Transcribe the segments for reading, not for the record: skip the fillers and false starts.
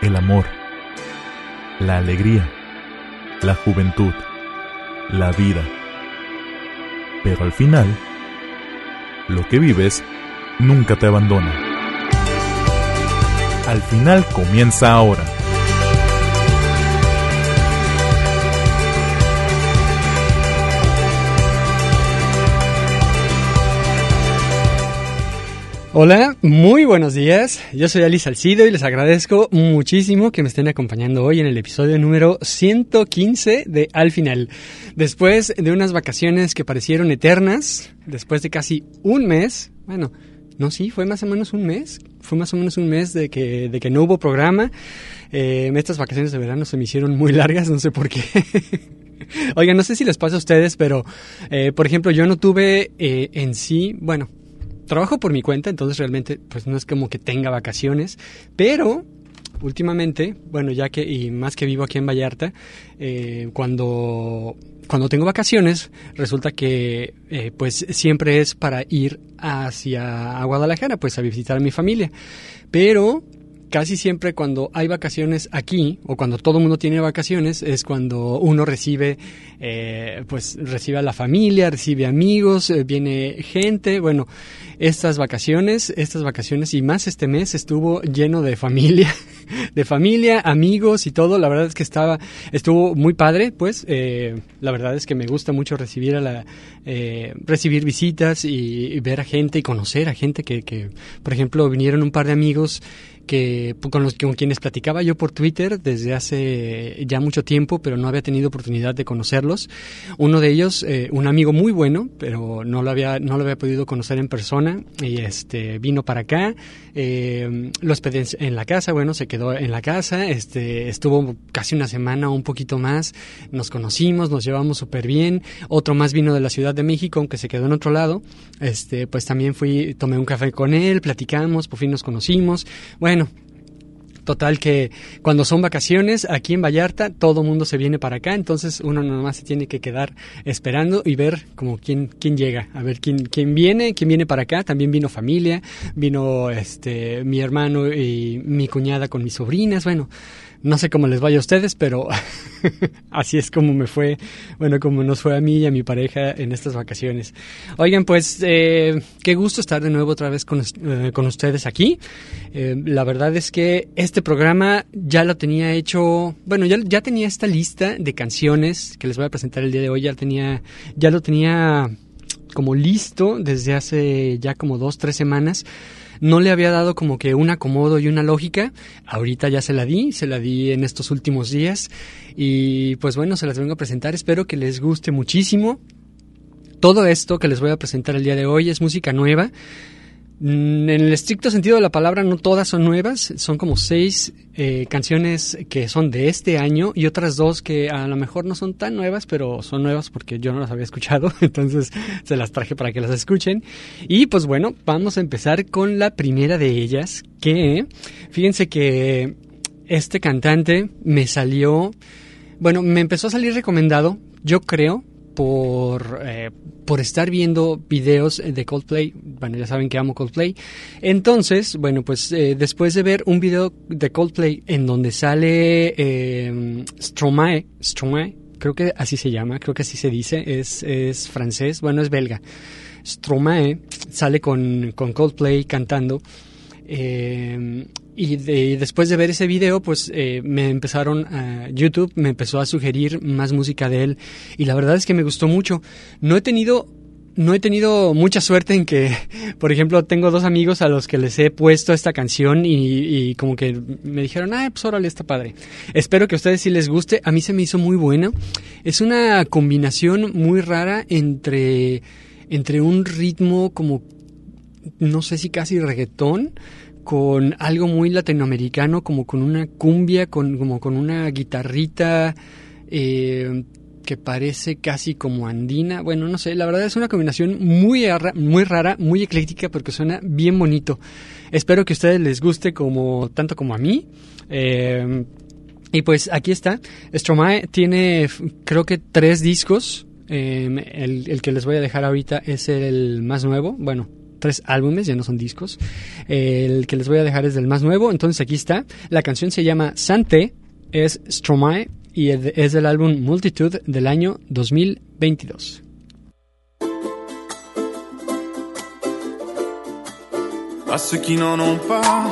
el amor, la alegría, la juventud, la vida. Pero al final, lo que vives nunca te abandona. Al final comienza ahora. Hola, muy buenos días. Yo soy Ali Salcido y les agradezco muchísimo que me estén acompañando hoy en el episodio número 115 de Al Final. Después de unas vacaciones que parecieron eternas, después de casi un mes, fue más o menos un mes. Fue más o menos un mes de que no hubo programa. Estas vacaciones de verano se me hicieron muy largas, no sé por qué. Oigan, no sé si les pasa a ustedes, pero por ejemplo, yo no tuve trabajo por mi cuenta, entonces realmente pues no es como que tenga vacaciones, pero últimamente, y más que vivo aquí en Vallarta, cuando tengo vacaciones, resulta que pues siempre es para ir hacia Guadalajara, pues a visitar a mi familia, pero casi siempre cuando hay vacaciones aquí, o cuando todo el mundo tiene vacaciones, es cuando uno recibe a la familia, recibe amigos, viene gente. Bueno, estas vacaciones y más este mes estuvo lleno de familia, amigos y todo. La verdad es que estuvo muy padre, pues. La verdad es que me gusta mucho recibir visitas y ver a gente y conocer a gente que por ejemplo, vinieron un par de amigos con quienes platicaba yo por Twitter desde hace ya mucho tiempo, pero no había tenido oportunidad de conocerlos. Uno de ellos, un amigo muy bueno, pero no lo había podido conocer en persona, y vino para acá, lo hospedé en la casa, se quedó en la casa, estuvo casi una semana o un poquito más, nos conocimos, nos llevamos súper bien. Otro más vino de la Ciudad de México, aunque se quedó en otro lado, pues también tomé un café con él, platicamos, por fin nos conocimos. Total que cuando son vacaciones aquí en Vallarta, todo mundo se viene para acá, entonces uno nomás se tiene que quedar esperando y ver como quién llega, a ver quién viene para acá. También vino familia, vino mi hermano y mi cuñada con mis sobrinas. No sé cómo les vaya a ustedes, pero así es como me fue, como nos fue a mí y a mi pareja en estas vacaciones. Oigan, pues qué gusto estar de nuevo otra vez con ustedes aquí. La verdad es que este programa ya lo tenía hecho, ya tenía esta lista de canciones que les voy a presentar el día de hoy, ya lo tenía como listo desde hace ya como 2-3 semanas. No le había dado como que un acomodo y una lógica. Ahorita ya se la di en estos últimos días. Y pues se las vengo a presentar. Espero que les guste muchísimo. Todo esto que les voy a presentar el día de hoy es música nueva. En el estricto sentido de la palabra, no todas son nuevas. Son como 6 canciones que son de este año y otras 2 que a lo mejor no son tan nuevas, pero son nuevas porque yo no las había escuchado. Entonces se las traje para que las escuchen. Y pues vamos a empezar con la primera de ellas, que fíjense que este cantante me empezó a salir recomendado, yo creo, por estar viendo videos de Coldplay. Ya saben que amo Coldplay. Entonces, después de ver un video de Coldplay en donde sale Stromae, creo que así se llama, creo que así se dice, es francés, es belga. Stromae sale con Coldplay cantando. Y después de ver ese video, YouTube me empezó a sugerir más música de él, y la verdad es que me gustó mucho. No he tenido mucha suerte en que, por ejemplo, tengo 2 amigos a los que les he puesto esta canción y como que me dijeron, pues órale, está padre. Espero que a ustedes sí les guste. A mí se me hizo muy buena. Es una combinación muy rara entre un ritmo como, no sé si casi reggaetón, con algo muy latinoamericano, como con una cumbia, como con una guitarrita que parece casi como andina. No sé, la verdad es una combinación muy rara, muy ecléctica, porque suena bien bonito. Espero que a ustedes les guste tanto como a mí. Y pues aquí está. Stromae tiene, creo que 3 discos. El que les voy a dejar ahorita es el más nuevo. 3 álbumes, ya no son discos. El que les voy a dejar es del más nuevo, entonces aquí está. La canción se llama Santé, es Stromae y es del álbum Multitude del año 2022. À ceux qui n'en ont pas,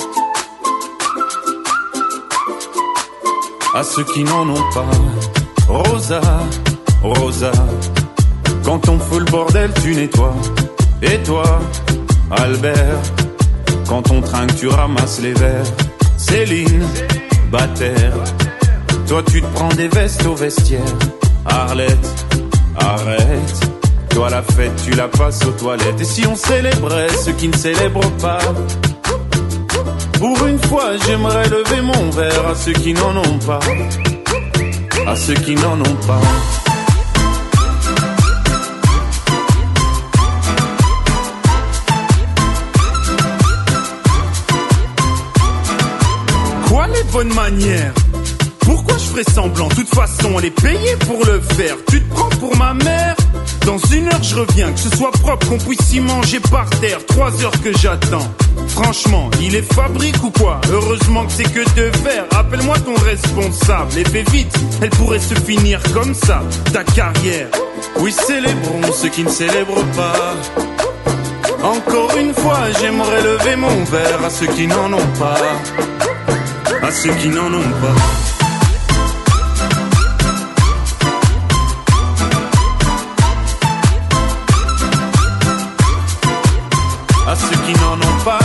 à ceux qui n'en ont pas, Rosa, Rosa, quand on fout le bordel tu nettoies. Et toi, Albert, quand on trinque tu ramasses les verres. Céline, Bataire, toi tu te prends des vestes au vestiaire. Arlette, arrête, toi la fête tu la passes aux toilettes. Et si on célébrait ceux qui ne célèbrent pas, pour une fois j'aimerais lever mon verre à ceux qui n'en ont pas, à ceux qui n'en ont pas. Quoi les bonnes manières? Pourquoi je ferais semblant? De toute façon elle est payée pour le faire. Tu te prends pour ma mère? Dans 1 heure je reviens, que ce soit propre, qu'on puisse y manger par terre. 3 heures que j'attends. Franchement, il est fabrique ou quoi? Heureusement que c'est que de faire. Appelle-moi ton responsable et fais vite, elle pourrait se finir comme ça, ta carrière. Oui, célébrons ceux qui ne célèbrent pas. Encore une fois, j'aimerais lever mon verre à ceux qui n'en ont pas, à ceux qui n'en ont pas. À ceux qui n'en ont pas.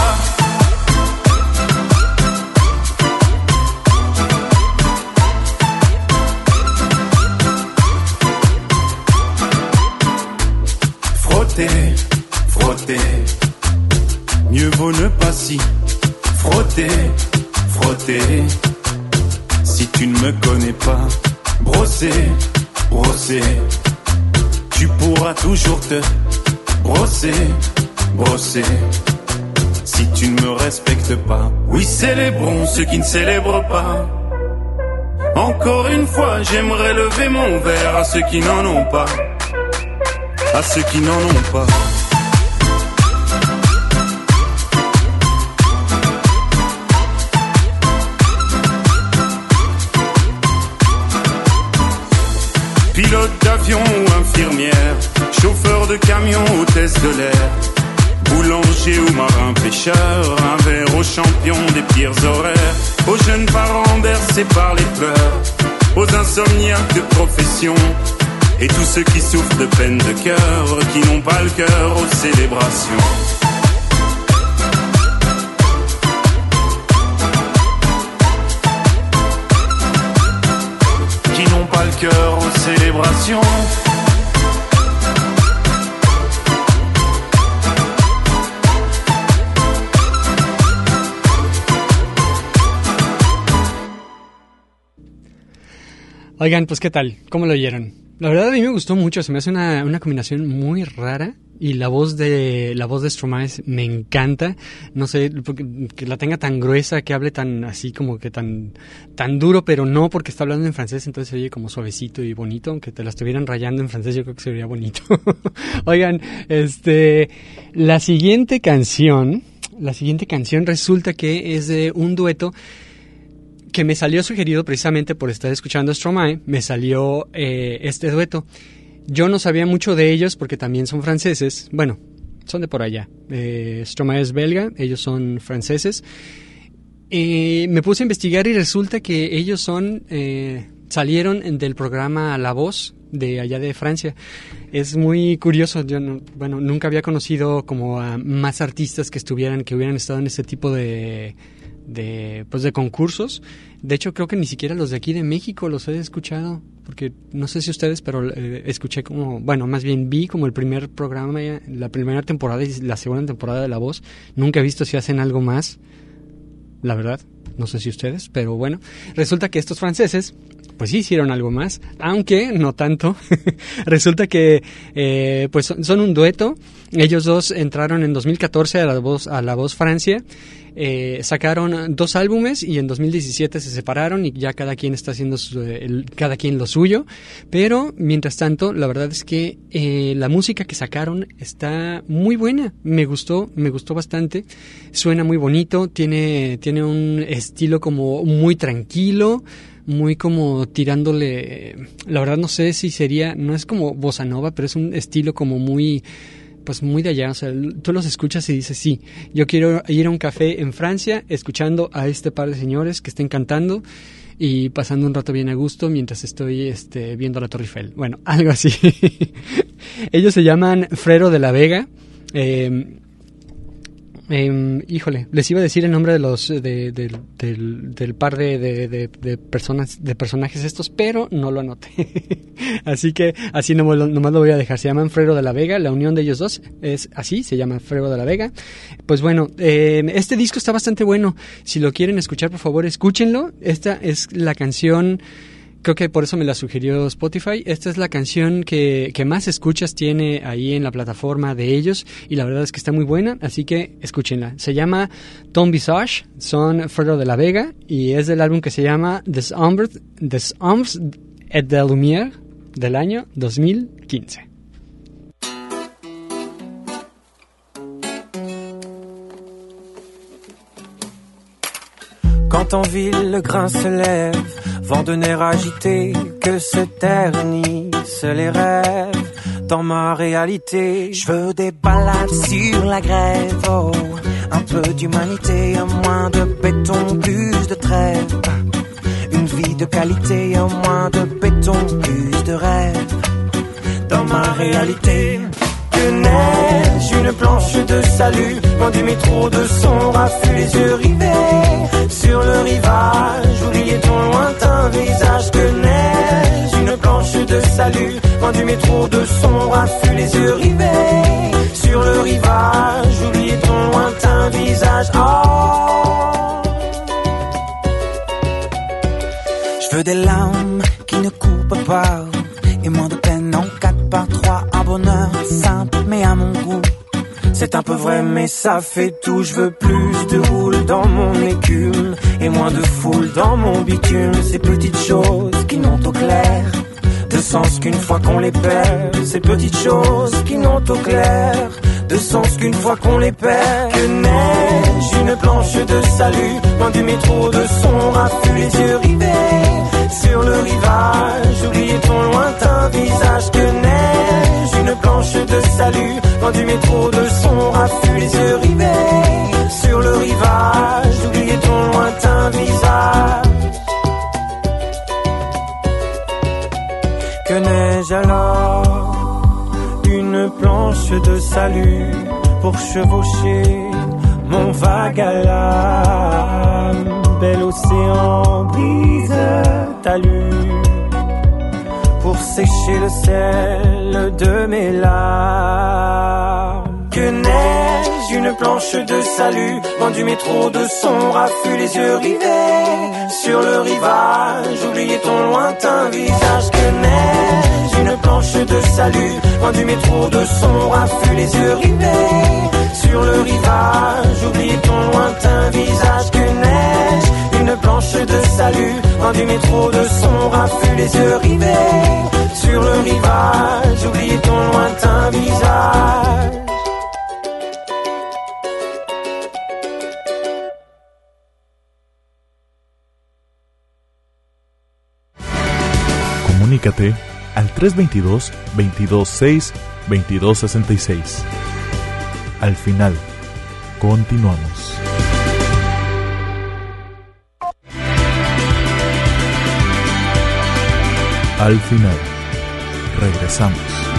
Frotter, frotter, mieux vaut ne pas s'y frotter, frotter. Si tu ne me connais pas, brosser, brosser, tu pourras toujours te brosser, brosser. Si tu ne me respectes pas, oui célébrons ceux qui ne célèbrent pas. Encore une fois j'aimerais lever mon verre à ceux qui n'en ont pas, à ceux qui n'en ont pas. Pilote d'avion ou infirmière, chauffeur de camion, hôtesse de l'air, boulanger ou marin pêcheur, un verre aux champions des pires horaires, aux jeunes parents bercés par les pleurs, aux insomniaques de profession, et tous ceux qui souffrent de peine de cœur, qui n'ont pas le cœur aux célébrations. Qui n'ont pas le cœur aux célébrations. Oigan, pues ¿qué tal? ¿Cómo lo oyeron? La verdad a mí me gustó mucho, se me hace una combinación muy rara y la voz de Stromae me encanta. No sé, que la tenga tan gruesa, que hable tan así como que tan duro, pero no porque está hablando en francés, entonces se oye como suavecito y bonito, aunque te la estuvieran rayando en francés yo creo que se vería bonito. Oigan, la siguiente canción resulta que es de un dueto que me salió sugerido precisamente por estar escuchando a Stromae, me salió este dueto. Yo no sabía mucho de ellos porque también son franceses, bueno, son de por allá. Stromae es belga, ellos son franceses. Me puse a investigar y resulta que ellos salieron del programa La Voz de allá de Francia. Es muy curioso, yo nunca había conocido como a más artistas que hubieran estado en este tipo de concursos. De hecho creo que ni siquiera los de aquí de México los he escuchado, porque no sé si ustedes, pero escuché más bien vi como el primer programa, la primera temporada y la segunda temporada de La Voz. Nunca he visto si hacen algo más, la verdad, no sé si ustedes, pero bueno, resulta que estos franceses pues sí hicieron algo más, aunque no tanto. Resulta que pues son un dueto. Ellos dos entraron en 2014 a La Voz Francia. Sacaron 2 álbumes y en 2017 se separaron y ya cada quien está haciendo cada quien lo suyo, pero mientras tanto la verdad es que la música que sacaron está muy buena, me gustó bastante, suena muy bonito, tiene un estilo como muy tranquilo, muy como tirándole, la verdad no sé si sería, no es como bossa nova, pero es un estilo como muy, pues muy de allá, o sea, tú los escuchas y dices, sí, yo quiero ir a un café en Francia escuchando a este par de señores que estén cantando y pasando un rato bien a gusto mientras estoy viendo la Torre Eiffel. Bueno, algo así. Ellos se llaman Frero de la Vega. Híjole, les iba a decir el nombre de los del par de personajes estos, pero no lo anoté. Así que así nomás lo voy a dejar. Se llaman Frero de la Vega, la unión de ellos dos es así, se llama Frero de la Vega. Pues bueno, este disco está bastante bueno. Si lo quieren escuchar, por favor, escúchenlo. Esta es la canción, creo que por eso me la sugirió Spotify. Esta es la canción que más escuchas tiene ahí en la plataforma de ellos y la verdad es que está muy buena, así que escúchenla. Se llama Ton Visage, son Frero de la Vega y es del álbum que se llama Des Ombres et de Lumière del año 2015. Quand en ville le grain se lève, vent de nerfs agités, que se ternissent les rêves. Dans ma réalité, je veux des balades sur la grève. Oh, un peu d'humanité, un moins de béton, plus de trêve. Une vie de qualité, un moins de béton, plus de rêve. Dans ma réalité, que neige, une planche de salut. Loin du métro de son raffut, les yeux rivés sur le rivage. Oubliez ton lointain visage. Que neige, une planche de salut. Loin du métro de son raffut, les yeux rivés sur le rivage. Oubliez ton lointain visage. Oh, je veux des larmes qui ne coupent pas et moins de peine en 4x3. Un bonheur simple mais à mon goût. C'est un peu vrai mais ça fait tout. Je veux plus de houle dans mon écume et moins de foule dans mon bitume. Ces petites choses qui n'ont au clair de sens qu'une fois qu'on les perd. Ces petites choses qui n'ont au clair de sens qu'une fois qu'on les perd. Que neige, une planche de salut. Loin du métro de son raffut, les yeux rivés sur le rivage. Oubliez ton lointain visage. Que neige, une planche de salut. Loin du métro de son raffut, les yeux rivés sur le rivage. Oubliez ton lointain visage. Que neige alors, une planche de salut pour chevaucher mon vague à l'âme. Bel océan, brise talus pour sécher le sel de mes larmes. Que neige, une planche de salut. Loin du métro de son raffut, les yeux rivés sur le rivage. Oubliez ton lointain visage. Que neige, une planche de salut. Loin du métro de son raffut, les yeux rivés sur le rivage. Oubliez ton lointain visage. Que neige, une planche de salut. Loin du métro de son raffut, les yeux rivés sur le rivage. Oubliez ton lointain visage. Comunícate al 322-226-2266. Al final, continuamos. Al final, regresamos.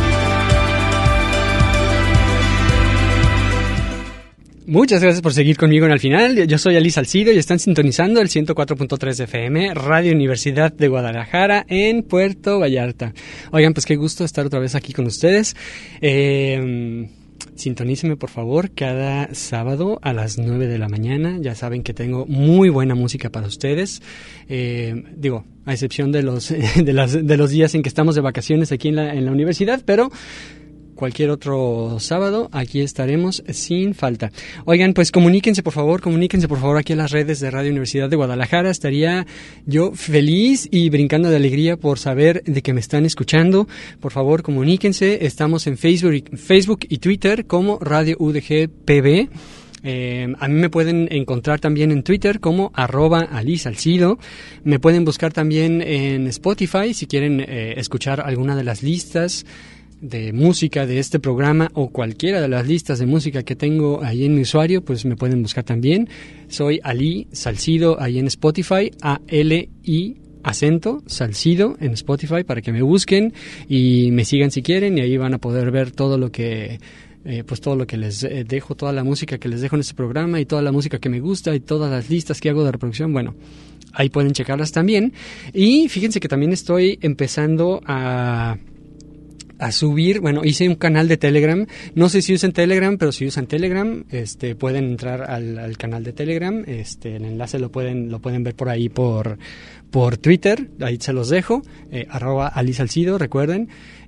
Muchas gracias por seguir conmigo en Al Final. Yo soy Ali Salcido y están sintonizando el 104.3 FM, Radio Universidad de Guadalajara, en Puerto Vallarta. Oigan, pues qué gusto estar otra vez aquí con ustedes. Sintonícenme, por favor, cada sábado a las 9 de la mañana. Ya saben que tengo muy buena música para ustedes. a excepción de los días en que estamos de vacaciones aquí en la universidad, pero cualquier otro sábado aquí estaremos sin falta. Oigan, pues comuníquense por favor aquí a las redes de Radio Universidad de Guadalajara. Estaría yo feliz y brincando de alegría por saber de que me están escuchando. Por favor, comuníquense. Estamos en Facebook y Twitter como Radio UDG PB. A mí me pueden encontrar también en Twitter como @alisalcido. Me pueden buscar también en Spotify si quieren escuchar alguna de las listas de música de este programa o cualquiera de las listas de música que tengo ahí en mi usuario, pues me pueden buscar también. Soy Ali Salcido ahí en Spotify, ALI acento Salcido en Spotify, para que me busquen y me sigan si quieren, y ahí van a poder ver todo lo que les dejo, toda la música que les dejo en este programa y toda la música que me gusta y todas las listas que hago de reproducción. Bueno, ahí pueden checarlas también. Y fíjense que también estoy empezando a subir, hice un canal de Telegram. No sé si usan Telegram, pero si usan Telegram, pueden entrar al canal de Telegram. El enlace lo pueden ver por ahí por Twitter. Ahí se los dejo. @alisalcido, recuerden.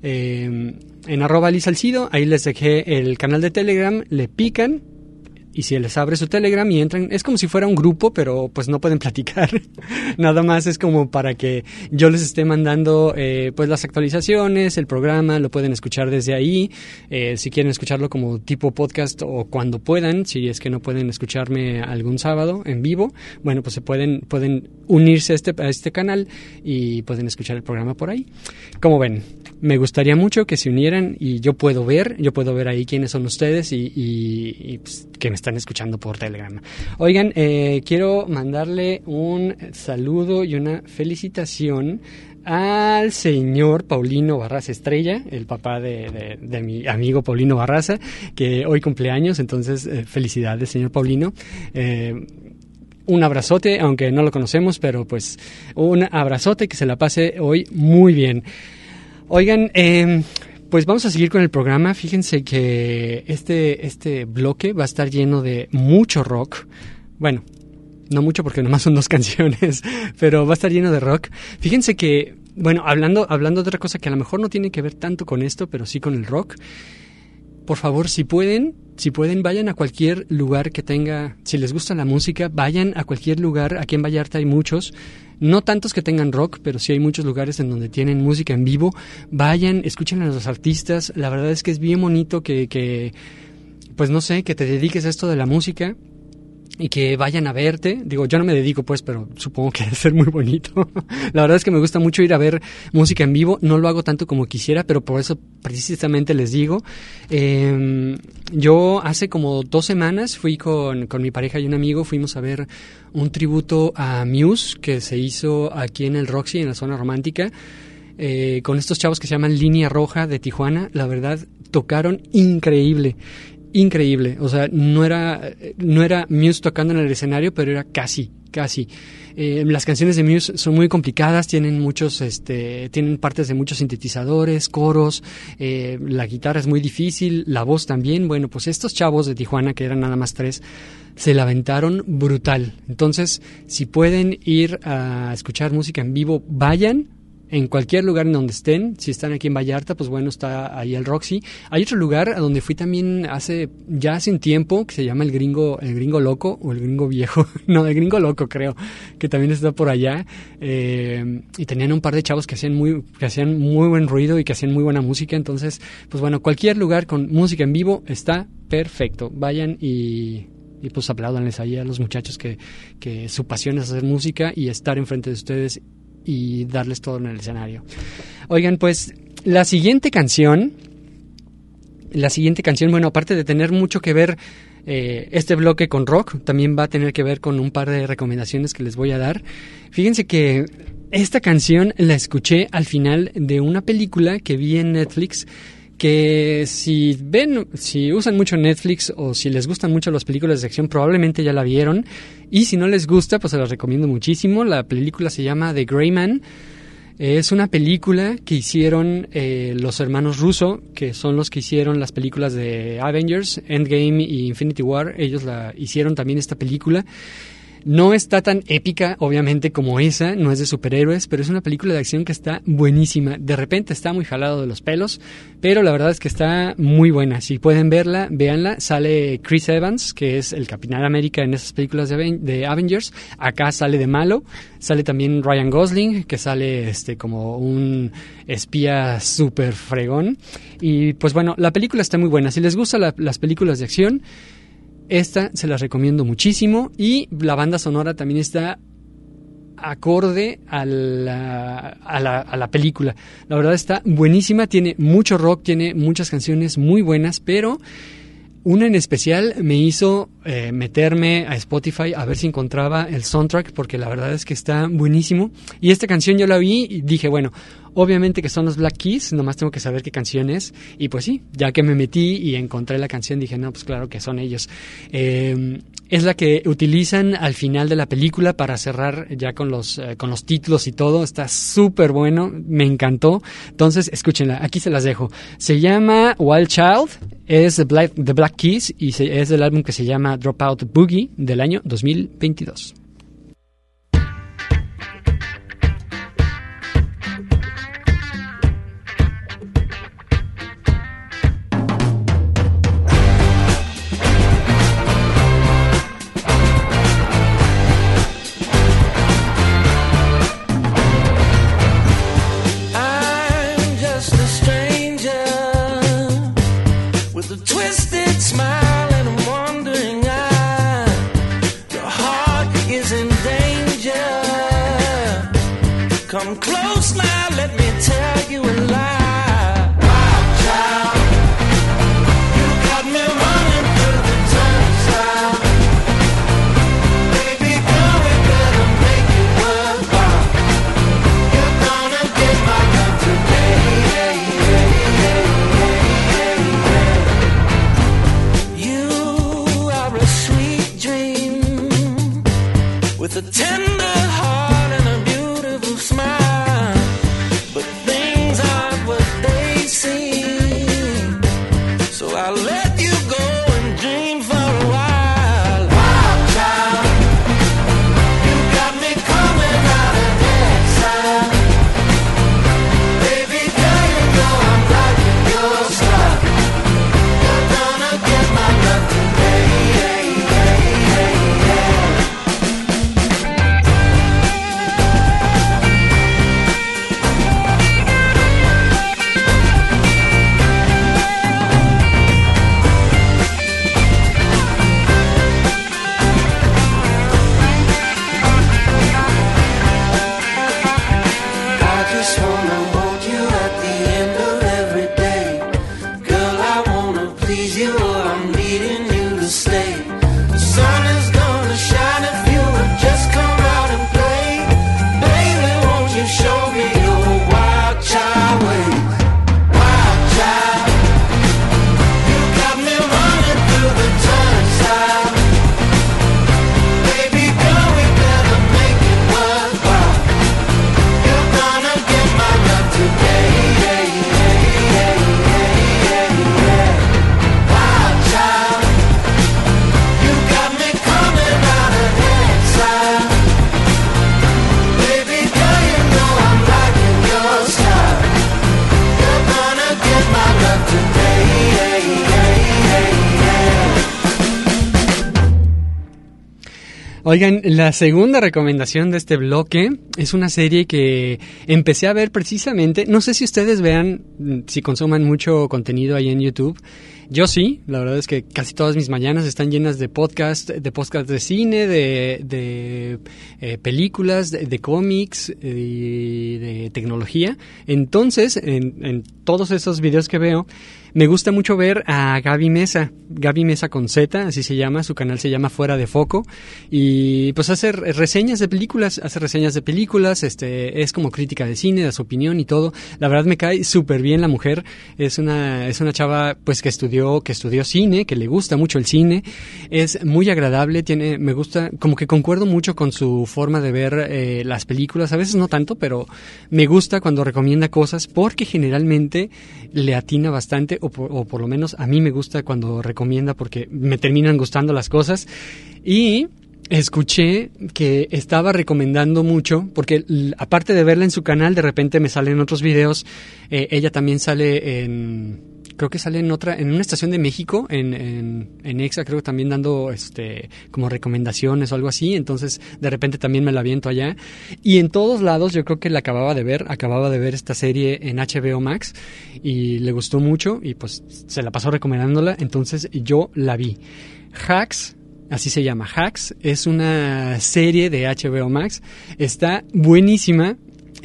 En @alisalcido, ahí les dejé el canal de Telegram. Le pican y si les abre su Telegram y entran, es como si fuera un grupo, pero pues no pueden platicar. Nada más es como para que yo les esté mandando pues las actualizaciones, el programa, lo pueden escuchar desde ahí. Si quieren escucharlo como tipo podcast o cuando puedan, si es que no pueden escucharme algún sábado en vivo, bueno, pues pueden unirse a este canal y pueden escuchar el programa por ahí. Como ven, me gustaría mucho que se unieran y yo puedo ver ahí quiénes son ustedes y pues, que me están escuchando por Telegram. Oigan, quiero mandarle un saludo y una felicitación al señor Paulino Barraza Estrella, el papá de mi amigo Paulino Barraza, que hoy cumpleaños. Entonces, felicidades, señor Paulino. Un abrazote, aunque no lo conocemos, pero pues un abrazote, que se la pase hoy muy bien. Oigan, pues vamos a seguir con el programa. Fíjense que este bloque va a estar lleno de mucho rock. Bueno, no mucho porque nomás son 2 canciones, pero va a estar lleno de rock. Fíjense que, hablando de otra cosa que a lo mejor no tiene que ver tanto con esto, pero sí con el rock. Por favor, si pueden, vayan a cualquier lugar que tenga, si les gusta la música, vayan a cualquier lugar. Aquí en Vallarta hay muchos, no tantos que tengan rock, pero sí hay muchos lugares en donde tienen música en vivo. Vayan, escuchen a los artistas. La verdad es que es bien bonito que pues no sé, que te dediques a esto de la música y que vayan a verte. Digo, yo no me dedico pues, pero supongo que debe ser muy bonito. La verdad es que me gusta mucho ir a ver música en vivo. No lo hago tanto como quisiera, pero por eso precisamente les digo. Yo hace como 2 semanas fui con mi pareja y un amigo, fuimos a ver un tributo a Muse que se hizo aquí en el Roxy, en la zona romántica, con estos chavos que se llaman Línea Roja de Tijuana. La verdad, tocaron increíble, o sea, no era Muse tocando en el escenario, pero era casi. Las canciones de Muse son muy complicadas, tienen tienen partes de muchos sintetizadores, coros, la guitarra es muy difícil, la voz también. Bueno, pues estos chavos de Tijuana, que eran nada más 3, se la aventaron brutal. Entonces, si pueden ir a escuchar música en vivo, vayan. En cualquier lugar en donde estén. Si están aquí en Vallarta, pues bueno, está ahí el Roxy. Hay otro lugar a donde fui también hace un tiempo, que se llama el Gringo Loco, o el Gringo Viejo. No, el Gringo Loco, creo, que también está por allá. Y tenían un par de chavos que hacían muy buen ruido y que hacían muy buena música. Entonces, pues bueno, cualquier lugar con música en vivo está perfecto. Vayan y pues apláudanles ahí a los muchachos que su pasión es hacer música y estar enfrente de ustedes y darles todo en el escenario. Oigan, pues la siguiente canción, bueno, aparte de tener mucho que ver este bloque con rock, también va a tener que ver con un par de recomendaciones que les voy a dar. Fíjense que esta canción la escuché al final de una película que vi en Netflix, que si usan mucho Netflix o si les gustan mucho las películas de acción, probablemente ya la vieron, y si no les gusta, pues se las recomiendo muchísimo. La película se llama The Gray Man. Es una película que hicieron los hermanos Russo, que son los que hicieron las películas de Avengers, Endgame y Infinity War. Ellos hicieron también esta película. No está tan épica, obviamente, como esa, no es de superhéroes, pero es una película de acción que está buenísima. De repente está muy jalado de los pelos, pero la verdad es que está muy buena. Si pueden verla, véanla. Sale Chris Evans, que es el Capitán América en esas películas de Avengers. Acá sale de malo. Sale también Ryan Gosling, que sale como un espía súper fregón. Y pues bueno, la película está muy buena. Si les gustan las películas de acción, esta se las recomiendo muchísimo. Y la banda sonora también está acorde a la película. La verdad está buenísima, tiene mucho rock, tiene muchas canciones muy buenas, pero una en especial me hizo meterme a Spotify a ver si encontraba el soundtrack, porque la verdad es que está buenísimo. Y esta canción yo la vi y dije, bueno, obviamente que son los Black Keys, nomás tengo que saber qué canción es. Y pues sí, ya que me metí y encontré la canción, dije, no, pues claro que son ellos. Es la que utilizan al final de la película para cerrar ya con los títulos y todo. Está súper bueno, me encantó. Entonces, escúchenla, aquí se las dejo. Se llama Wild Child, es The Black Keys y es del álbum que se llama Dropout Boogie del año 2022. Come close now, let me tell you a lie. Wild child, you got me running through the turnstile. Baby girl, we better make it worthwhile. You're gonna get my love today. You are a sweet dream with a tender heart and a beautiful smile, but things aren't what they seem, so I'll let you go and dream for a while. Wild child, you got me coming out of exile. Baby girl, you know I'm liking your style. You're gonna get my love today. Oigan, la segunda recomendación de este bloque es una serie que empecé a ver precisamente, no sé si ustedes vean, si consuman mucho contenido ahí en YouTube. Yo sí, la verdad es que casi todas mis mañanas están llenas de podcast de cine, de películas, de cómics y de tecnología. Entonces, en todos esos videos que veo, me gusta mucho ver a Gaby Mesa con Z, así se llama, su canal se llama Fuera de Foco, y pues hace reseñas de películas, es como crítica de cine, da su opinión y todo. La verdad me cae súper bien la mujer, es una chava pues que estudió cine, que le gusta mucho el cine, es muy agradable, me gusta, como que concuerdo mucho con su forma de ver las películas, a veces no tanto, pero me gusta cuando recomienda cosas porque generalmente le atina bastante, o por lo menos a mí me gusta cuando recomienda porque me terminan gustando las cosas. Y escuché que estaba recomendando mucho, porque aparte de verla en su canal, de repente me salen otros videos. Ella también sale creo que sale en una estación de México, en Exa, creo que también dando como recomendaciones o algo así. Entonces de repente también me la aviento allá, y en todos lados yo creo que la acababa de ver esta serie en HBO Max y le gustó mucho y pues se la pasó recomendándola. Entonces yo la vi. Hacks, así se llama, Hacks, es una serie de HBO Max, está buenísima.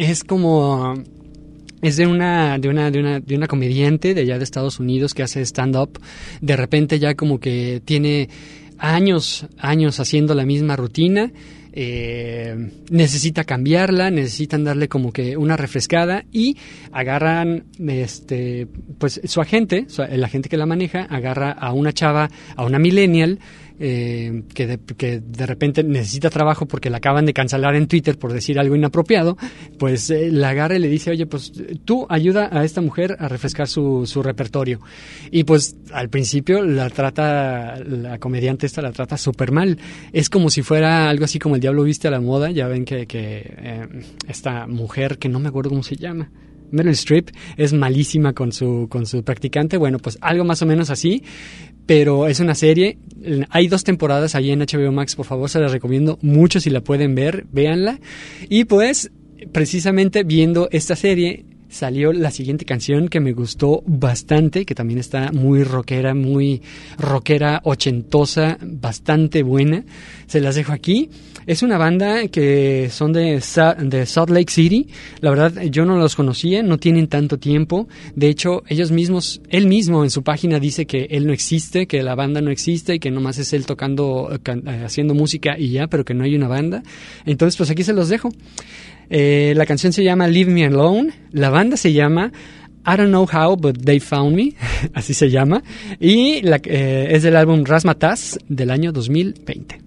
Es de una comediante de allá de Estados Unidos que hace stand-up. De repente ya como que tiene años haciendo la misma rutina. Necesita cambiarla, necesitan darle como que una refrescada, y agarran pues su agente, el agente que la maneja, agarra a una chava, a una millennial, que de repente necesita trabajo porque la acaban de cancelar en Twitter por decir algo inapropiado. Pues la agarra y le dice: oye, pues tú ayuda a esta mujer a refrescar su repertorio. Y pues al principio la comediante esta la trata súper mal. Es como si fuera algo así como El Diablo Viste a la Moda. Ya ven que esta mujer, que no me acuerdo cómo se llama, Meryl Streep, es malísima con su practicante. Bueno, pues algo más o menos así, pero es una serie. Hay 2 temporadas ahí en HBO Max, por favor, se las recomiendo mucho. Si la pueden ver, véanla. Y pues, precisamente viendo esta serie, salió la siguiente canción que me gustó bastante, que también está muy rockera ochentosa, bastante buena. Se las dejo aquí. Es una banda que son de Salt Lake City. La verdad, yo no los conocía, no tienen tanto tiempo. De hecho, él mismo en su página dice que él no existe, que la banda no existe y que nomás es él tocando, haciendo música y ya, pero que no hay una banda. Entonces, pues aquí se los dejo. La canción se llama Leave Me Alone. La banda se llama I Don't Know How, But They Found Me. Así se llama. Y es del álbum Razzmatazz del año 2020.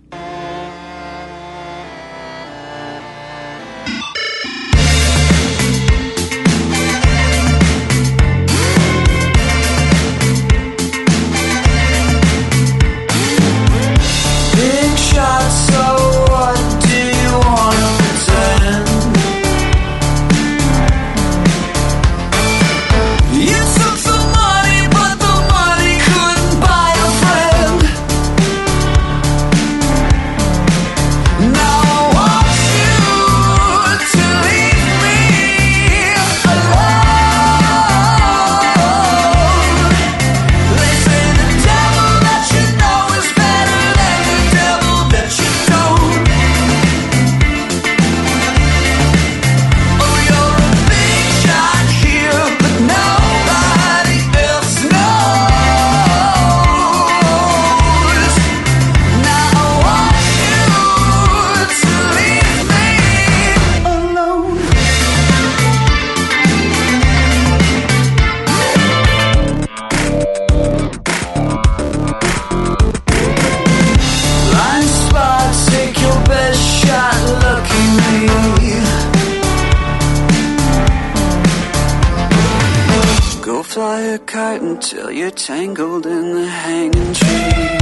Until you're tangled in the hanging tree.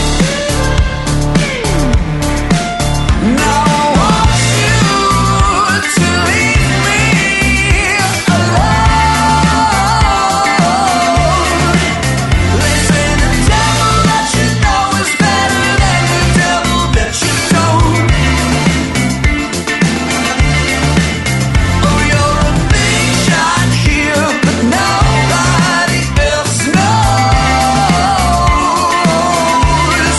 Now I want you to leave me alone. They say the devil that you know is better than the devil that you don't. Oh, you're a big shot here, but nobody else knows.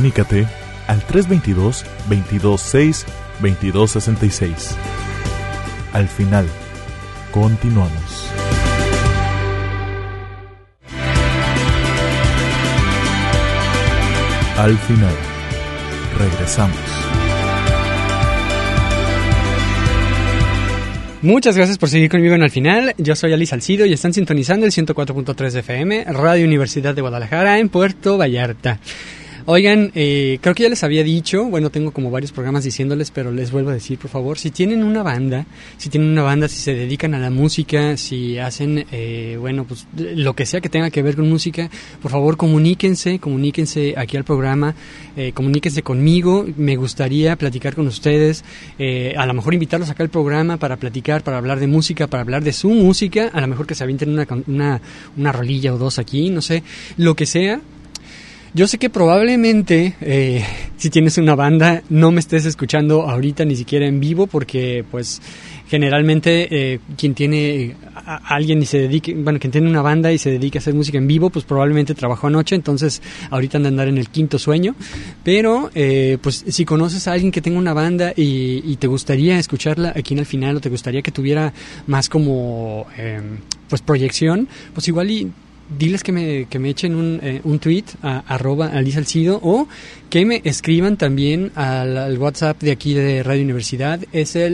Comunícate al 322-226-2266. Al final, continuamos. Al final, regresamos. Muchas gracias por seguir conmigo en Al Final. Yo soy Ali Salcido y están sintonizando el 104.3 de FM, Radio Universidad de Guadalajara, en Puerto Vallarta. Oigan, creo que ya les había dicho, bueno, tengo como varios programas diciéndoles, pero les vuelvo a decir, por favor, si tienen una banda, si se dedican a la música, si hacen, bueno, pues lo que sea que tenga que ver con música, por favor, comuníquense aquí al programa, comuníquense conmigo, me gustaría platicar con ustedes, a lo mejor invitarlos acá al programa para platicar, para hablar de música, para hablar de su música, a lo mejor que se avienten una rolilla o dos aquí, no sé, lo que sea. Yo sé que probablemente si tienes una banda no me estés escuchando ahorita ni siquiera en vivo porque pues generalmente quien tiene a alguien y se dedique, bueno, quien tiene una banda y se dedica a hacer música en vivo pues probablemente trabajó anoche, entonces ahorita han de andar en el quinto sueño, pero pues si conoces a alguien que tenga una banda y te gustaría escucharla aquí en Al Final o te gustaría que tuviera más como pues proyección, pues igual y diles que me echen un tweet a @alisalcido o que me escriban también al WhatsApp de aquí de Radio Universidad. Es el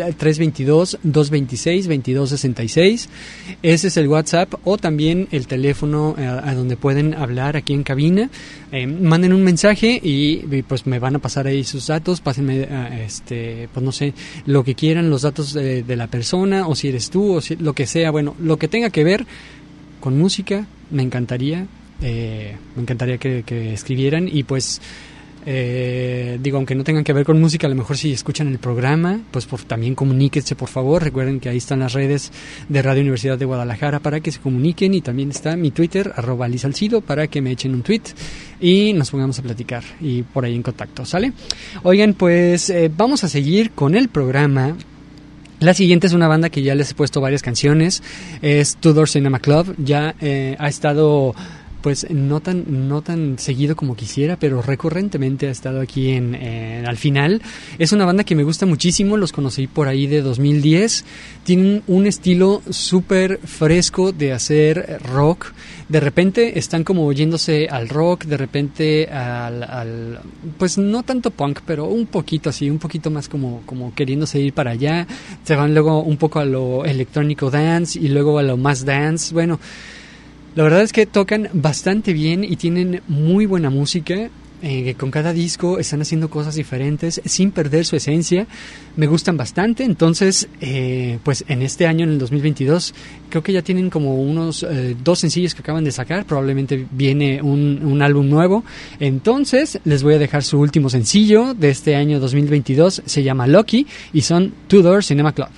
322-226-2266. Ese es el WhatsApp o también el teléfono a donde pueden hablar aquí en cabina. Manden un mensaje y pues me van a pasar ahí sus datos. Pásenme, pues no sé, lo que quieran, los datos de la persona o si eres tú o si, lo que sea. Bueno, lo que tenga que ver con música, me encantaría que escribieran y pues digo, aunque no tengan que ver con música, a lo mejor si escuchan el programa, pues también comuníquense por favor, recuerden que ahí están las redes de Radio Universidad de Guadalajara para que se comuniquen y también está mi Twitter, @alisalcido, para que me echen un tweet y nos pongamos a platicar y por ahí en contacto, ¿sale? Oigan, pues vamos a seguir con el programa. La siguiente es una banda que ya les he puesto varias canciones, es Tudor Cinema Club, ya ha estado pues no tan seguido como quisiera, pero recurrentemente ha estado aquí en Al Final. Es una banda que me gusta muchísimo, los conocí por ahí de 2010, tienen un estilo súper fresco de hacer rock. De repente están como oyéndose al rock, de repente al pues no tanto punk, pero un poquito así, un poquito más como queriéndose ir para allá. Se van luego un poco a lo electrónico dance y luego a lo más dance. Bueno, la verdad es que tocan bastante bien y tienen muy buena música. Con cada disco están haciendo cosas diferentes sin perder su esencia. Me gustan bastante, entonces pues en este año, en el 2022, creo que ya tienen como unos 2 sencillos que acaban de sacar. Probablemente viene un álbum nuevo, entonces les voy a dejar su último sencillo de este año 2022. Se llama Lucky y son Tudor Cinema Club.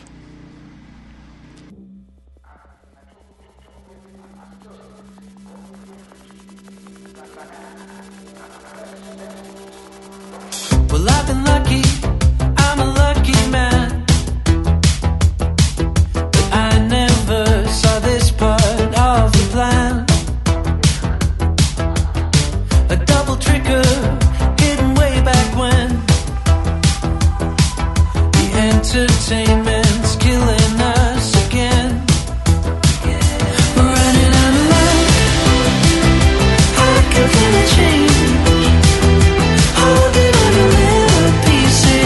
Well, I've been lucky, I'm a lucky man, but I never saw this part of the plan. A double trigger hidden way back when. The entertainment's killing us again. We're running out of love, I can feel a change. Holding on a little piece of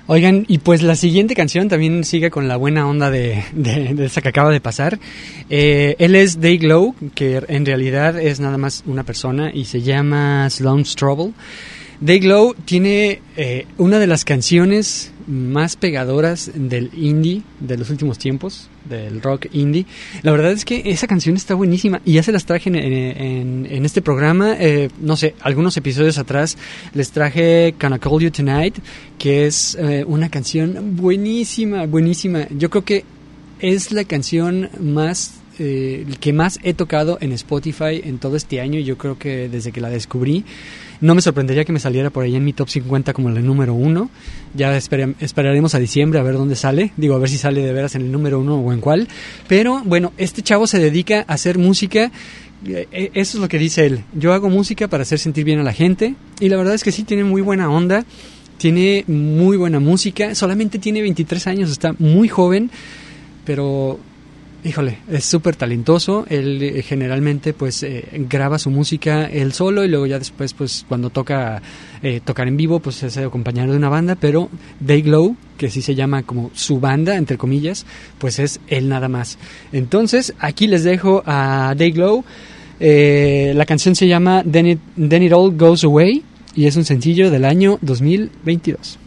Oigan, y pues la siguiente canción también sigue con la buena onda de esa que acaba de pasar. Él es Day Glow, que en realidad es nada más una persona y se llama Sloan's Trouble. Day Glow tiene una de las canciones más pegadoras del indie de los últimos tiempos, del rock indie. La verdad es que esa canción está buenísima y ya se las traje en este programa. No sé, algunos episodios atrás les traje Can I Call You Tonight, que es una canción buenísima, buenísima. Yo creo que es la canción que más he tocado en Spotify en todo este año. Yo creo que desde que la descubrí, no me sorprendería que me saliera por ahí en mi top 50 como el número 1. Ya esperaremos a diciembre a ver dónde sale. Digo, a ver si sale de veras en el número 1 o en cuál. Pero bueno, este chavo se dedica a hacer música. Eso es lo que dice él. Yo hago música para hacer sentir bien a la gente. Y la verdad es que sí, tiene muy buena onda. Tiene muy buena música. Solamente tiene 23 años, está muy joven. Pero... híjole, es súper talentoso. Él generalmente pues graba su música él solo y luego ya después pues cuando tocar en vivo pues es acompañado de una banda, pero Day Glow, que sí se llama como su banda entre comillas, pues es él nada más. Entonces aquí les dejo a Day Glow. La canción se llama Then It All Goes Away y es un sencillo del año 2022.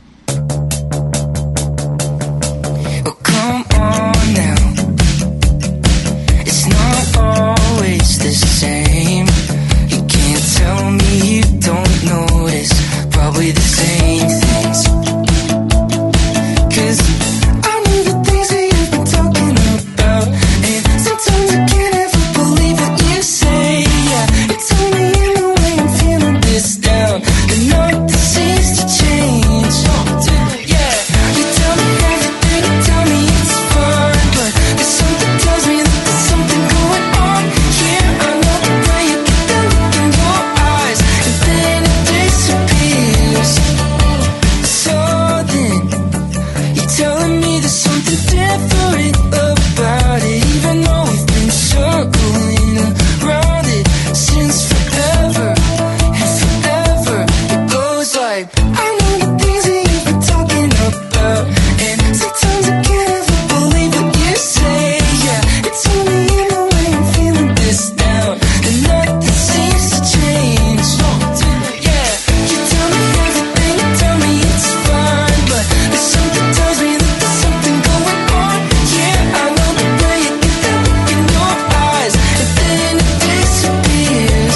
Always the same. You can't tell me you don't notice probably the same things. 'Cause I know the things that you've been talking about, and sometimes I can't ever believe what you say. Yeah, it's only in the way I'm feeling this down, and nothing seems to change. Yeah, you tell me everything, you tell me it's fine, but there's something tells me that there's something going on. Yeah, I know the way you get that look in your eyes, and then it disappears. So then, you're telling me there's something different about it, even though we've been circling around it since forever and forever. It goes like, I know the things that you've been talking about, and sometimes I can't ever believe what you say. Yeah, it's only in the way I'm feeling this down, and nothing seems to change. Yeah, you tell me everything, you tell me it's fine, but there's something tells me that there's something going on. Yeah, I know the way you get that look in your eyes, and then it disappears.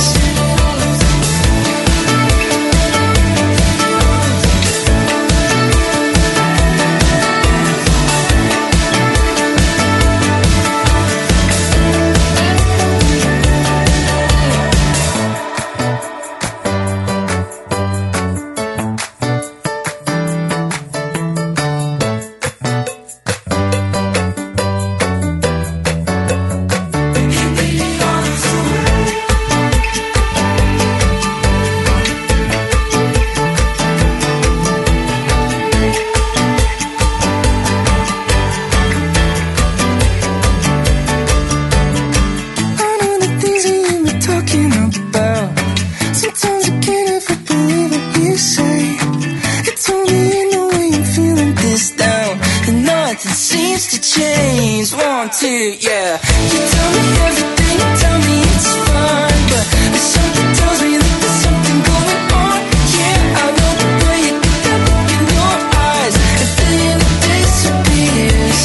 I know the things that you've been talking about. Sometimes I can't ever believe what you say. It's only in the way I'm feeling this down, and nothing seems to change. 1, 2, yeah. You tell me everything, you tell me it's fine, but there's something tells me that there's something going on. Yeah, I know the way you get that look in your eyes, and then it disappears.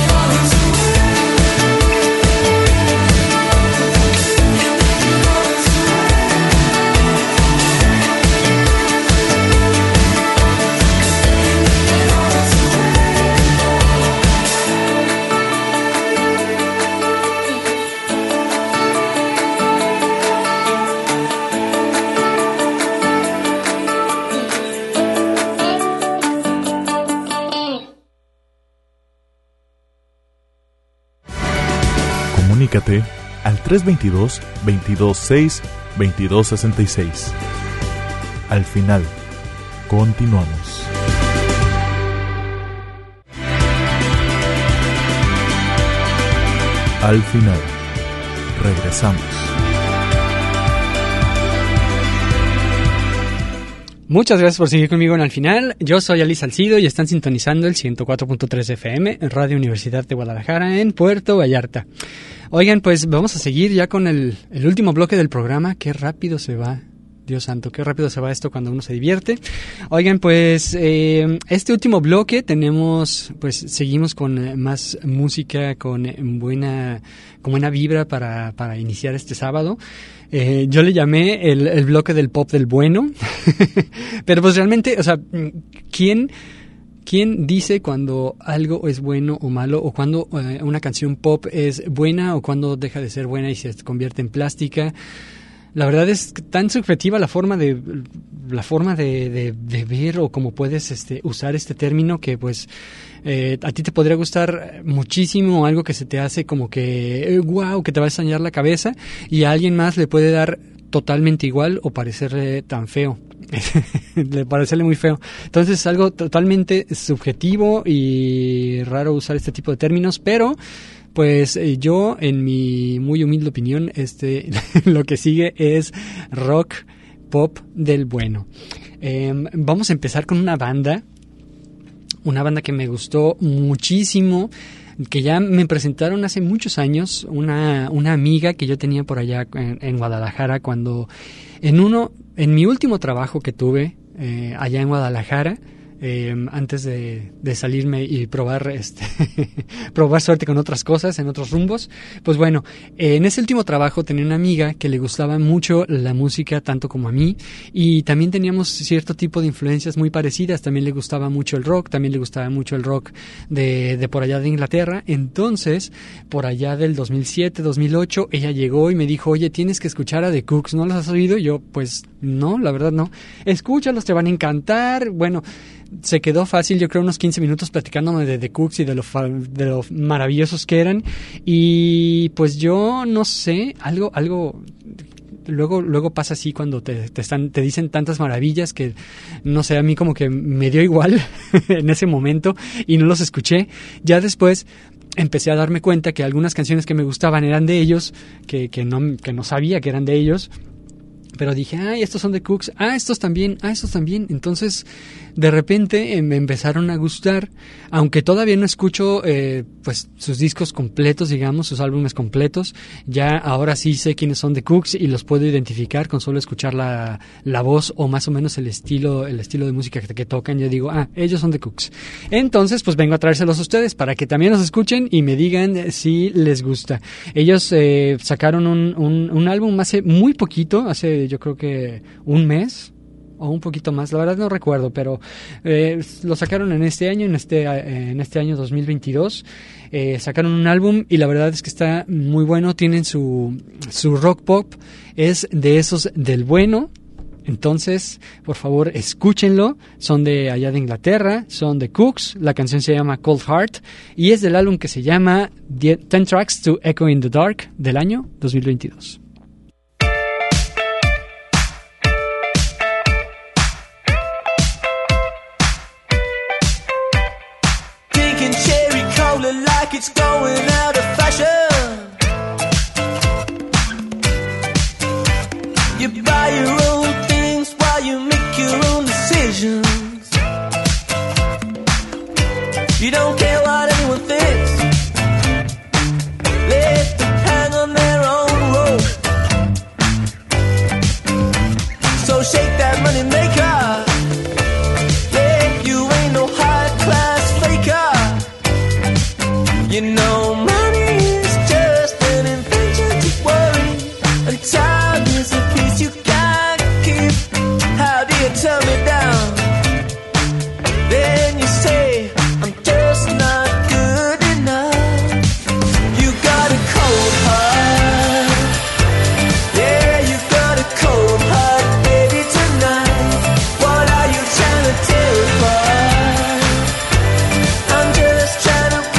Comunícate al 322-226-2266. Al final, continuamos. Al final, regresamos. Muchas gracias por seguir conmigo en Al Final. Yo soy Ali Salcido y están sintonizando el 104.3 FM en Radio Universidad de Guadalajara en Puerto Vallarta. Oigan, pues vamos a seguir ya con el último bloque del programa. Qué rápido se va. Dios santo, qué rápido se va esto cuando uno se divierte. Oigan, pues este último bloque seguimos con más música, con buena vibra para iniciar este sábado. Yo le llamé el bloque del pop del bueno, pero pues realmente, o sea, ¿quién dice cuando algo es bueno o malo, o cuando una canción pop es buena, o cuando deja de ser buena y se convierte en plástica? La verdad es tan subjetiva la forma de ver o cómo puedes usar este término, que pues a ti te podría gustar muchísimo algo que se te hace como que wow, que te va a estañar la cabeza, y a alguien más le puede dar totalmente igual o parecerle tan feo. Le parecerle muy feo. Entonces es algo totalmente subjetivo y raro usar este tipo de términos, pero pues yo, en mi muy humilde opinión, lo que sigue es rock pop del bueno. Vamos a empezar con una banda que me gustó muchísimo, que ya me presentaron hace muchos años, una amiga que yo tenía por allá en Guadalajara, cuando en mi último trabajo que tuve allá en Guadalajara, antes de salirme y probar probar suerte con otras cosas, en otros rumbos. Pues bueno, en ese último trabajo tenía una amiga que le gustaba mucho la música, tanto como a mí, y también teníamos cierto tipo de influencias muy parecidas. También le gustaba mucho el rock, también le gustaba mucho el rock de por allá de Inglaterra. Entonces, por allá del 2007, 2008, ella llegó y me dijo: oye, tienes que escuchar a The Cooks, ¿no los has oído? Y yo, pues no, la verdad no. Escúchalos, te van a encantar. Bueno, se quedó fácil, yo creo, unos 15 minutos platicándome de The Cooks y de lo maravillosos que eran. Y pues yo no sé, algo luego pasa así cuando te dicen tantas maravillas, que no sé, a mí como que me dio igual en ese momento y no los escuché. Ya después empecé a darme cuenta que algunas canciones que me gustaban eran de ellos, que no sabía que eran de ellos. Pero dije, estos son de Cooks, estos también. Entonces, de repente me empezaron a gustar, aunque todavía no escucho pues sus discos completos, digamos, sus álbumes completos. Ya ahora sí sé quiénes son de Cooks y los puedo identificar con solo escuchar la voz o más o menos el estilo de música que tocan. Yo digo, ellos son de Cooks. Entonces, pues vengo a traérselos a ustedes para que también los escuchen y me digan si les gusta. Ellos sacaron un álbum hace muy poquito, yo creo que un mes o un poquito más, la verdad no recuerdo, pero lo sacaron en este año, en este año 2022. Sacaron un álbum y la verdad es que está muy bueno. Tienen su rock pop, es de esos del bueno. Entonces, por favor, escúchenlo. Son de allá de Inglaterra, son de Cooks. La canción se llama Cold Heart y es del álbum que se llama 10 Tracks to Echo in the Dark del año 2022. Like it's going out of fashion. You buy your own things while you make your own decisions. You don't care what anyone thinks. Let them hang on their own rope. So shake that money maker. Yeah, you ain't no high class faker. You know money is just an invention to worry, and time is a piece you can't keep. How do you turn me down? Then you say I'm just not good enough. You got a cold heart. Yeah, you got a cold heart, baby, tonight. What are you trying to tell me? I'm just trying to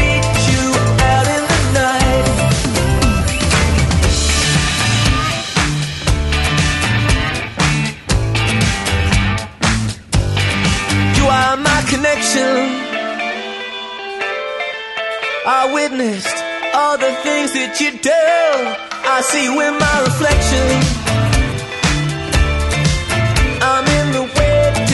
I witnessed all the things that you do. I see you in my reflection. I'm in the way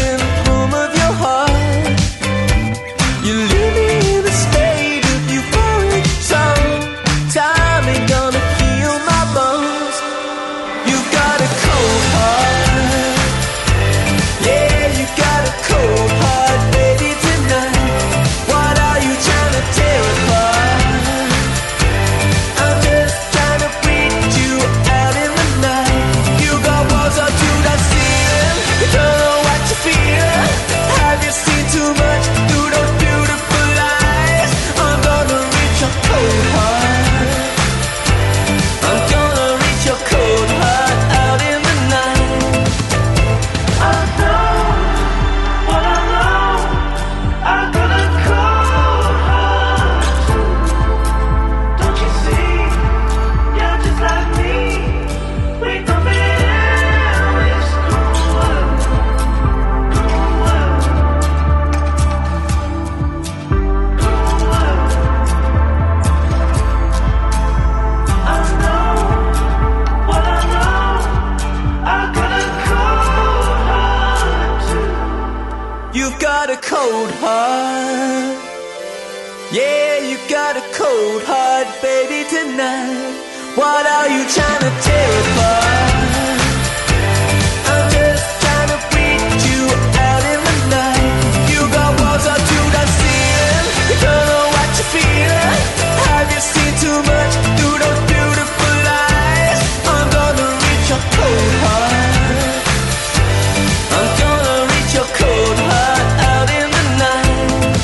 got a cold heart. Yeah, you got a cold heart, baby, tonight. What are you trying to tear apart? I'm just trying to beat you out in the night. You got walls up to that ceiling. You don't know what you're feeling. Have you seen too much through those beautiful eyes? I'm gonna reach your cold heart. I'm gonna reach your cold heart out in the night.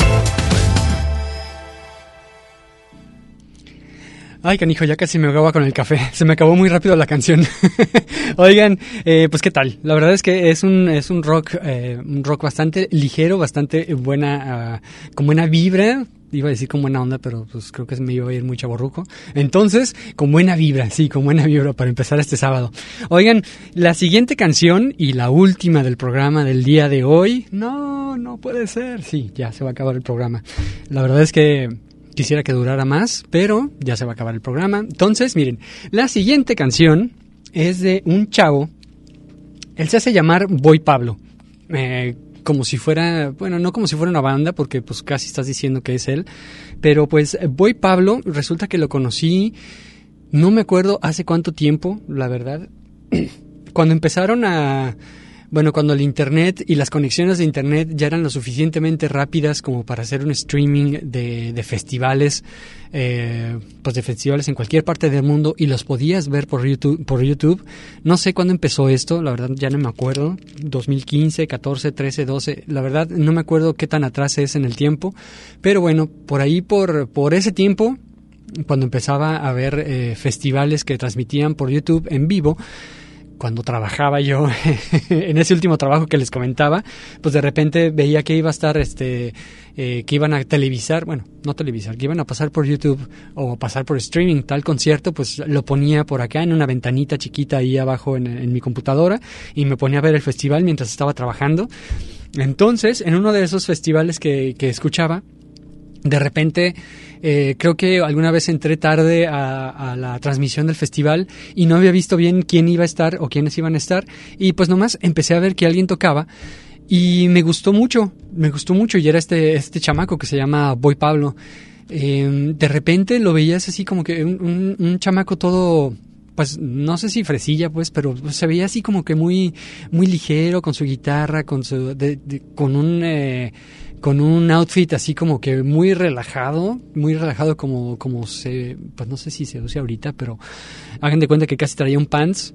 Ay, canijo, ya casi me ahogaba con el café. Se me acabó muy rápido la canción. Oigan, pues qué tal. La verdad es que es un rock bastante ligero, bastante buena, con buena vibra. Iba a decir con buena onda, pero pues creo que me iba a ir muy chavorruco. Entonces, con buena vibra, sí, con buena vibra para empezar este sábado. Oigan, la siguiente canción y la última del programa del día de hoy. No puede ser. Sí, ya se va a acabar el programa. La verdad es que quisiera que durara más, pero ya se va a acabar el programa. Entonces, miren, la siguiente canción es de un chavo. Él se hace llamar Boy Pablo. Como si fuera, bueno, no como si fuera una banda, porque pues casi estás diciendo que es él. Pero pues Boy Pablo, resulta que lo conocí, no me acuerdo hace cuánto tiempo, la verdad. Cuando empezaron cuando el internet y las conexiones de internet ya eran lo suficientemente rápidas como para hacer un streaming de festivales, pues de festivales en cualquier parte del mundo, y los podías ver por YouTube. No sé cuándo empezó esto, la verdad ya no me acuerdo, 2015, 14, 13, 12, la verdad no me acuerdo qué tan atrás es en el tiempo, pero bueno, por ahí, por ese tiempo, cuando empezaba a haber festivales que transmitían por YouTube en vivo, cuando trabajaba yo en ese último trabajo que les comentaba, pues de repente veía que iba a estar, que iban a televisar, bueno, no televisar, que iban a pasar por YouTube o pasar por streaming tal concierto, pues lo ponía por acá en una ventanita chiquita ahí abajo en mi computadora y me ponía a ver el festival mientras estaba trabajando. Entonces, en uno de esos festivales que escuchaba, de repente, creo que alguna vez entré tarde a la transmisión del festival y no había visto bien quién iba a estar o quiénes iban a estar, y pues nomás empecé a ver que alguien tocaba y me gustó mucho y era este chamaco que se llama Boy Pablo. De repente lo veías así como que un chamaco todo, pues no sé si fresilla, pues, pero se veía así como que muy ligero, con su guitarra, con un outfit así como que muy relajado como se, pues no sé si se usa ahorita, pero hagan de cuenta que casi traía un pants,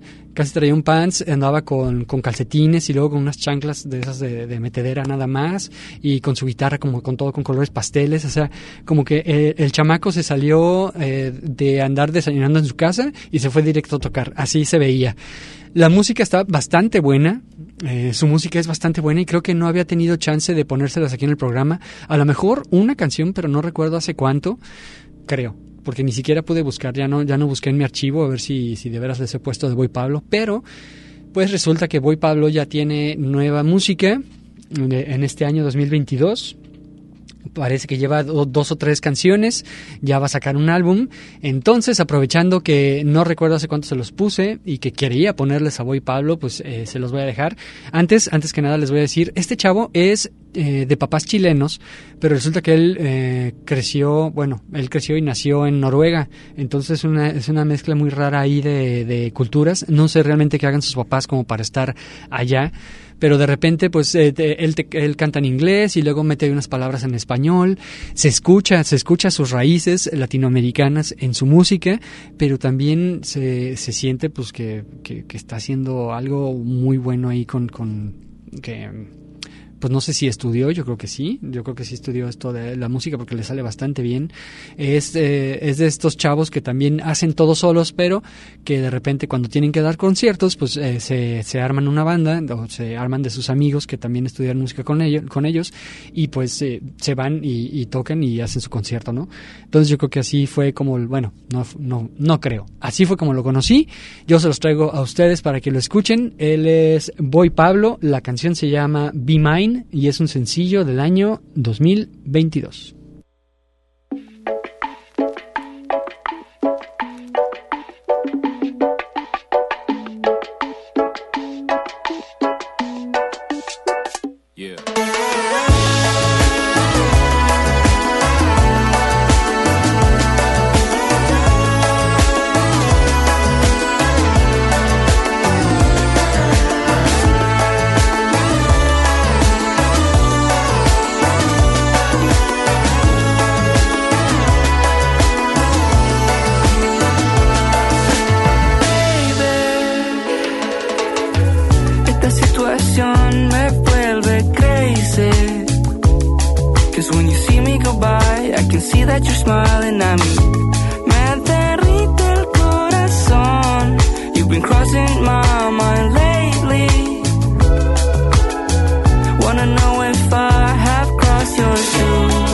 andaba con calcetines y luego con unas chanclas de esas de metedera nada más, y con su guitarra como con colores pasteles, o sea, como que el chamaco se salió de andar desayunando en su casa y se fue directo a tocar, así se veía. La música está bastante buena, su música es bastante buena y creo que no había tenido chance de ponérselas aquí en el programa. A lo mejor una canción, pero no recuerdo hace cuánto, creo, porque ni siquiera pude buscar, ya no busqué en mi archivo a ver si de veras les he puesto de Boy Pablo, pero pues resulta que Boy Pablo ya tiene nueva música en este año 2022. Parece que lleva 2 o 3 canciones, ya va a sacar un álbum. Entonces, aprovechando que no recuerdo hace cuánto se los puse y que quería ponerles a Boy Pablo, pues se los voy a dejar. Antes que nada les voy a decir, este chavo es de papás chilenos, pero resulta que él creció y nació en Noruega. Entonces es una mezcla muy rara ahí de culturas. No sé realmente qué hagan sus papás como para estar allá, pero de repente pues él canta en inglés y luego mete unas palabras en español. Se escucha sus raíces latinoamericanas en su música, pero también se siente pues que está haciendo algo muy bueno ahí con que pues no sé si estudió, yo creo que sí estudió esto de la música porque le sale bastante bien. Es de estos chavos que también hacen todo solos, pero que de repente cuando tienen que dar conciertos, pues se arman una banda o se arman de sus amigos que también estudian música con ellos y pues se van y tocan y hacen su concierto, ¿no? Entonces yo creo que así fue como, no creo, así fue como lo conocí. Yo se los traigo a ustedes para que lo escuchen. Él es Boy Pablo, la canción se llama Be Mine y es un sencillo del año 2022. Yeah. 'Cause when you see me go by, I can see that you're smiling at me. Me derrite el corazón. You've been crossing my mind lately. Wanna know if I have crossed your shoes.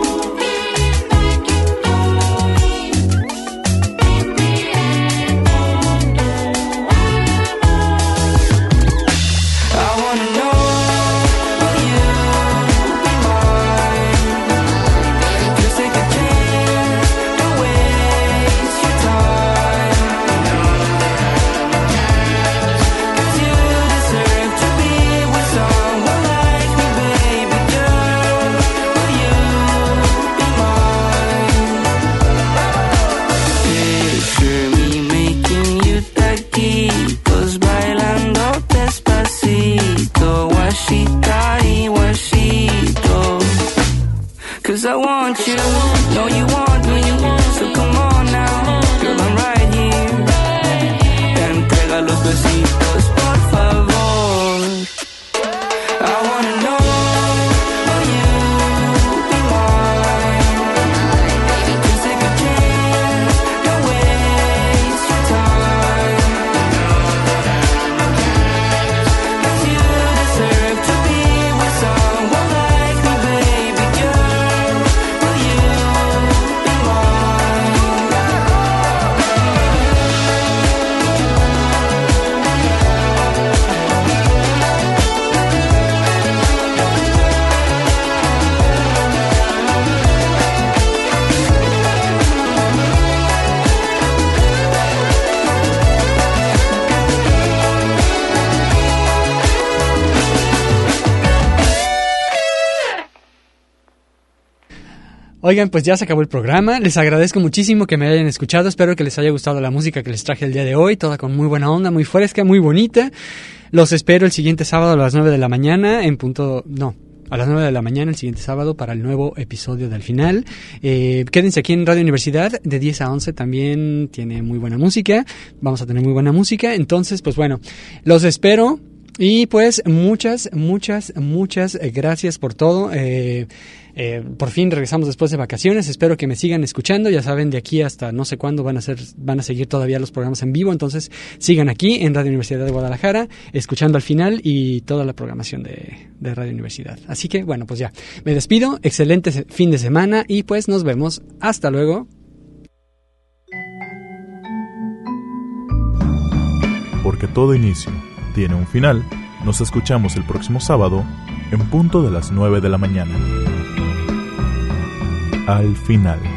I want you, know you want me, so come on now, girl, I'm right here. Entrega los besitos, por favor. I wanna know, will you be mine? Just take a chance, don't waste your time. 'Cause you deserve to be with someone like me, baby girl. Oigan, pues ya se acabó el programa. Les agradezco muchísimo que me hayan escuchado. Espero que les haya gustado la música que les traje el día de hoy. Toda con muy buena onda, muy fresca, muy bonita. Los espero el siguiente sábado a las 9 de la mañana a las 9 de la mañana el siguiente sábado para el nuevo episodio del final. Quédense aquí en Radio Universidad de 10 a 11. También tiene muy buena música. Vamos a tener muy buena música. Entonces, pues bueno, los espero. Y pues muchas gracias por todo. Por fin regresamos después de vacaciones. Espero que me sigan escuchando. Ya saben, de aquí hasta no sé cuándo van a seguir todavía los programas en vivo. Entonces sigan aquí en Radio Universidad de Guadalajara, escuchando al final y toda la programación de Radio Universidad. Así que bueno, pues ya me despido. Excelente fin de semana y pues nos vemos. Hasta luego. Porque todo inicio tiene un final. Nos escuchamos el próximo sábado en punto de las 9 de la mañana. Al final.